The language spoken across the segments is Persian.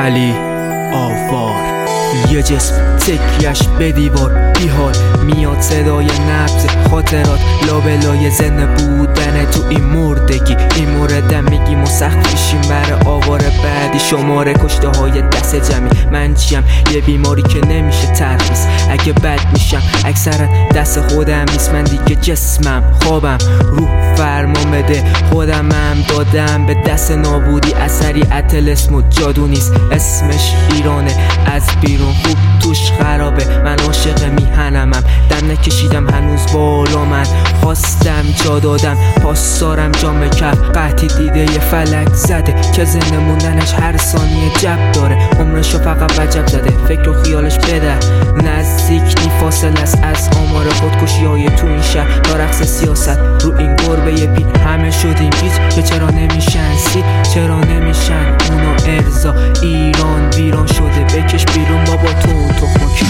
علی آوار. یه جسم تکیش به دیوار بیحال میاد صدای نبض خاطرات لابلای زنده بودن تو این مردگی. این موردم میگیم و سخت میشیم بر آوار بعدی. شماره کشته های دست جمعی من چیم؟ یه بیماری که نمیشه ترخیص. اگه بد میشم اکثرا دست خودم نیست. من دیگه جسمم خوابم روح فرمان بده. خودمم دادم به دست نابودی. اثری طلسم و جادو نیست. اسمش ایرانه از بیرون خوب توش خرابه. من عاشق میهنمم دم نکشیدم هنوز بالا. من خواستم جا دادم پاسدارم جام کف. قحطی دیده یه فلک زده که زنده موندنش هر ثانیه جب داره. عمرشو فقط وجب زده فکر و خیالش بده. نزدیک نی فاصله است از آمار خودکشی های تو این شهر تا رقص سیاست رو این گربه پیر. همه شدیم گیج که چرا نمیشن سیر، چرا نمیشن اونا ارضا. ایران ویران شده بکش بیرون بابا تو اون تخمکی.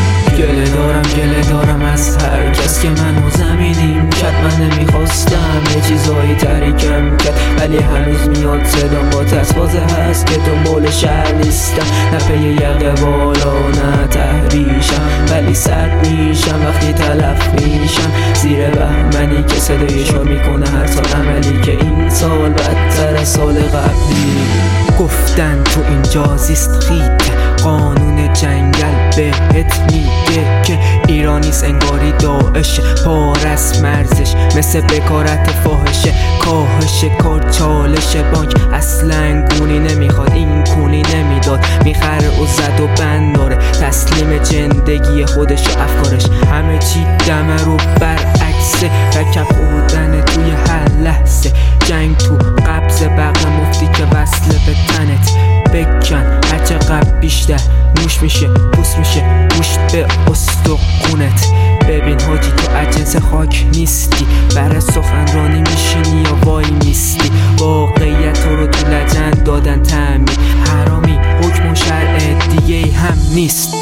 گله دارم از هر کس که منو زمینیم کرد. من نمیخواستم یه چیزایی تحریکم کرد ولی هنوز میاد صدام با تسبازه هست که دنبال شهر نیستم. نه پی یقه بالا نه تحریشم ولی سرد میشم وقتی تلف میشم زیر بهمنی که صدای شور میکنه هر سال عملی که این سال بدتر از سال قبلی. گفتن تو اینجا زیست خیت قانون جنگل بهت میگه که ایرانیست انگاری داعش. پارس مرزش مثل بکارت فاحشه. کاهش کار چالش بانک اصلا گونی نمیخواد. این کونی نمیداد میخره و زد و بند داره. تسلیم جندگی خودش و افکارش. همه چی دمه رو برعکسه. رکب خوردن توی هر لحظه. جنگ تو قبض بغل مفتی که وصله به تنت. بکن هرچه قبل بیشتر نوش میشه پوست میشه گوشت به استخونت. ببین حاجی تو اجنس خاک نیستی. برای سخنرانی میشینی یا وای میستی. واقعیت رو تو لجند دادن تعمیر. حرامی حکم و شرع دیگه هم نیست.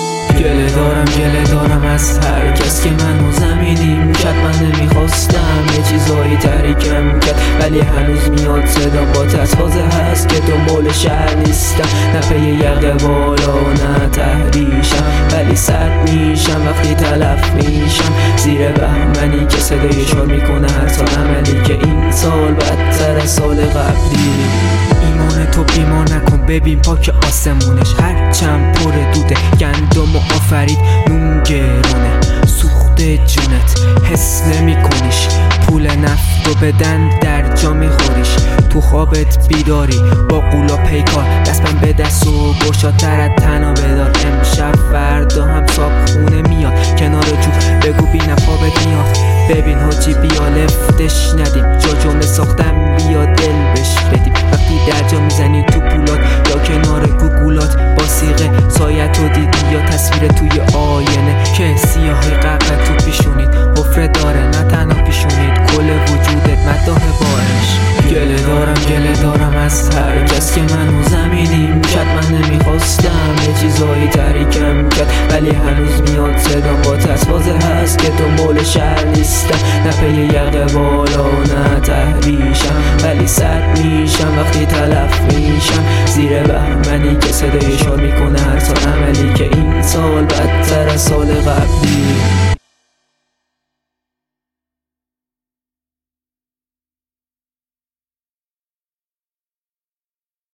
گله دارم از هر کس که منو زمینیم کرد. من نمیخواستم یه چیزایی تحریکم کرد ولی هنوز میاد صدام با تسبازه هست که دنبال شهر نیستم. نه پی یقه بالا نه تحریشم ولی سرد میشم وقتی تلف میشم زیر بهمنی که صدای شور میکنه هر سال عملی که این سال بدتر از سال قبلی. ایمان تو بیمار نکن ببین پاک آسمونش. هر چند پر دوده گندم و آفرید نون گرونه. سوخته جونت حس نمی کنیش. پول نفت رو بدن در جا میخوریش. تو خوابت بیداری با قولا پیکار. دستم به دست و گشاتر از تنا بدار. امشب فردا هم صاحب خونه میاد کنار جو. بگو بینم خوابت میاد. ببین حاجی بیا لفتش ندیم. جا جمله ساختم بیا دل بش بدیم. وقتی در جا میزنی تو پولات یا کنار گوگولات. با سیغه سایت رو دیدی یا تصویر توی آینه که سیاهی ققه تو پیشونید. حفره داره نه تنها پیشونید کل وجودت مداح بارش. گله دارم از هر کس که منو زمینیم کرد. من نمیخواستم یه چیزایی تحریکم کرد ولی هنوز میاد صدام با تسبازه هست که دنبال شهر نیستم. نه پی یقه بالا نه تحریشم ولی سرد میشم وقتی تلف میشم زیر بهمنی که صدای شور میکنه هر سال عملی که این سال بدتر از سال قبلی.